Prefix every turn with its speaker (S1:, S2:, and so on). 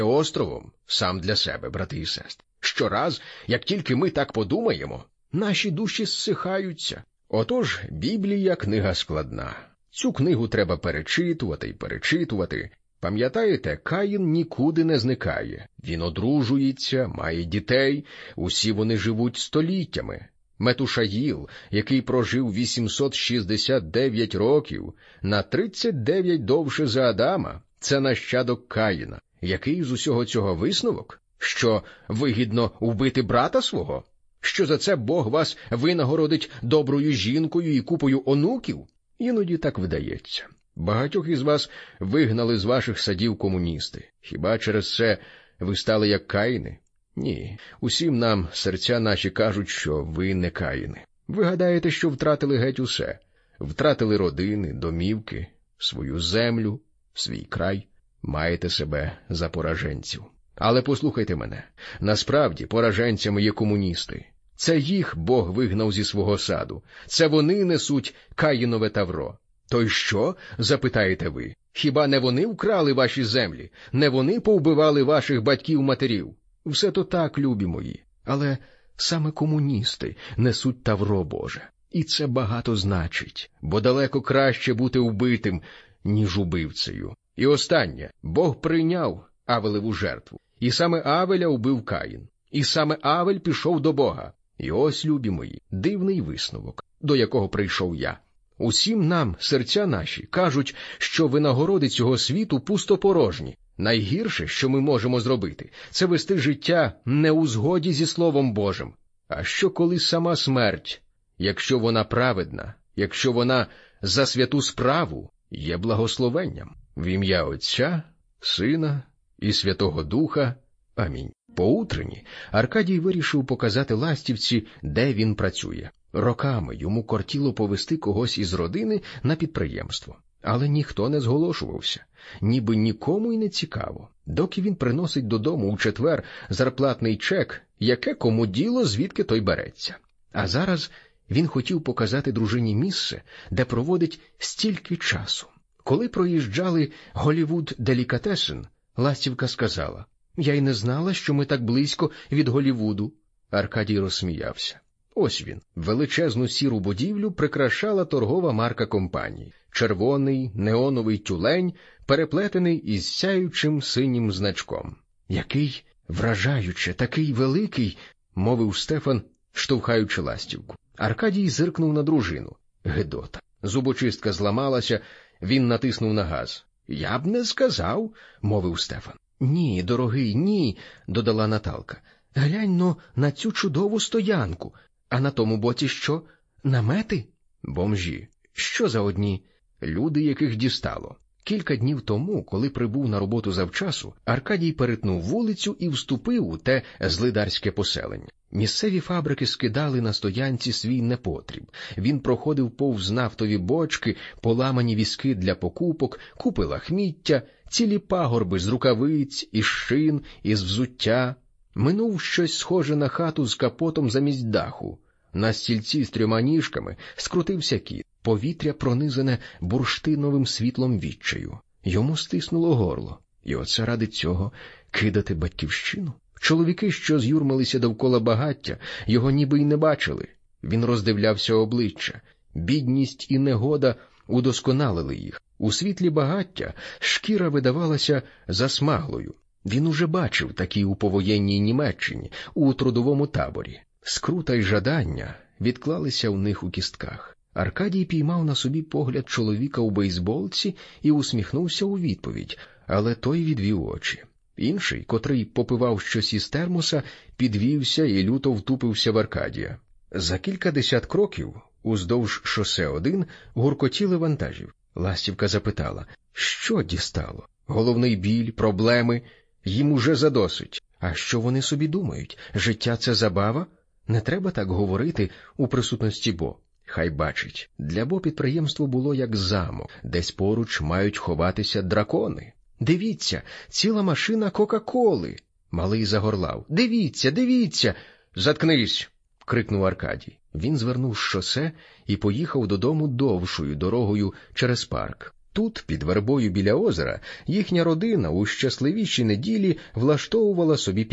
S1: островом сам для себе, брати і сестри. Щораз, як тільки ми так подумаємо, наші душі зсихаються. Отож, Біблія – книга складна. Цю книгу треба перечитувати і перечитувати. Пам'ятаєте, Каїн нікуди не зникає. Він одружується, має дітей, усі вони живуть століттями. Метушаїл, який прожив 869 років, на 39 довше за Адама, це нащадок Каїна. Який з усього цього висновок? Що вигідно вбити брата свого? Що за це Бог вас винагородить доброю жінкою і купою онуків? Іноді так видається. Багатьох із вас вигнали з ваших садів комуністи. Хіба через це ви стали як Каїни? Ні. Усім нам серця наші кажуть, що ви не Каїни. Ви гадаєте, що втратили геть усе. Втратили родини, домівки, свою землю, свій край. Маєте себе за пораженців. Але послухайте мене. Насправді, пораженцями є комуністи. Це їх Бог вигнав зі свого саду. Це вони несуть Каїнове тавро. То й що, запитаєте ви? Хіба не вони вкрали ваші землі? Не вони повбивали ваших батьків-матерів? Все то так, любі мої. Але саме комуністи несуть тавро Боже. І це багато значить, бо далеко краще бути вбитим, ніж убивцею. І останнє. Бог прийняв Авелеву жертву. І саме Авеля вбив Каїн. І саме Авель пішов до Бога. І ось, любі мої, дивний висновок, до якого прийшов я. Усім нам, серця наші, кажуть, що винагороди цього світу пустопорожні. Найгірше, що ми можемо зробити, це вести життя не у згоді зі Словом Божим. А що коли сама смерть, якщо вона праведна, якщо вона за святу справу, є благословенням? В ім'я Отця, Сина і Святого Духа. Амінь. Поутренні Аркадій вирішив показати ластівці, де він працює. Роками йому кортіло повести когось із родини на підприємство. Але ніхто не зголошувався, ніби нікому й не цікаво. Доки він приносить додому у четвер зарплатний чек, яке кому діло, звідки той береться. А зараз він хотів показати дружині місце, де проводить стільки часу. Коли проїжджали Голлівуд Делікатесен, ластівка сказала: «Я й не знала, що ми так близько від Голлівуду». Аркадій розсміявся. Ось він. Величезну сіру будівлю прикрашала торгова марка компанії. Червоний неоновий тюлень, переплетений із сяючим синім значком. «Який вражаюче, такий великий», – мовив Стефан, штовхаючи ластівку. Аркадій зиркнув на дружину. Гидота. Зубочистка зламалася, він натиснув на газ. «Я б не сказав», – мовив Стефан. «Ні, дорогий, ні», – додала Наталка. «Глянь-но на цю чудову стоянку. А на тому боці що? Намети?» «Бомжі». «Що за одні?» «Люди, яких дістало». Кілька днів тому, коли прибув на роботу завчасу, Аркадій перетнув вулицю і вступив у те злидарське поселення. Місцеві фабрики скидали на стоянці свій непотріб. Він проходив повз нафтові бочки, поламані візки для покупок, купи лахміття, цілі пагорби з рукавиць, із шин, із взуття. Минув щось схоже на хату з капотом замість даху. На стільці з 3 ніжками скрутився кіт. Повітря пронизане бурштиновим світлом відчаю. Йому стиснуло горло. І оце ради цього кидати батьківщину? Чоловіки, що з'юрмилися довкола багаття, його ніби й не бачили. Він роздивлявся обличчя. Бідність і негода удосконалили їх. У світлі багаття шкіра видавалася засмаглою. Він уже бачив такі у повоєнній Німеччині, у трудовому таборі. Скрута й жадання відклалися у них у кістках. Аркадій піймав на собі погляд чоловіка у бейсболці і усміхнувся у відповідь, але той відвів очі. Інший, котрий попивав щось із термоса, підвівся і люто втупився в Аркадія. За кількадесят кроків, уздовж шосе 1, гуркотіли вантажів. Ластівка запитала: що дістало? Головний біль, проблеми? Їм уже задосить. А що вони собі думають? Життя – це забава? Не треба так говорити у присутності Бо. Хай бачить. Для Бо підприємство було як замок. Десь поруч мають ховатися дракони. Дивіться, ціла машина Кока-Коли. Малий загорлав. Дивіться, дивіться. Заткнись, крикнув Аркадій. Він звернув з шосе і поїхав додому довшою дорогою через парк. Тут, під вербою біля озера, їхня родина у щасливіші неділі влаштовувала собі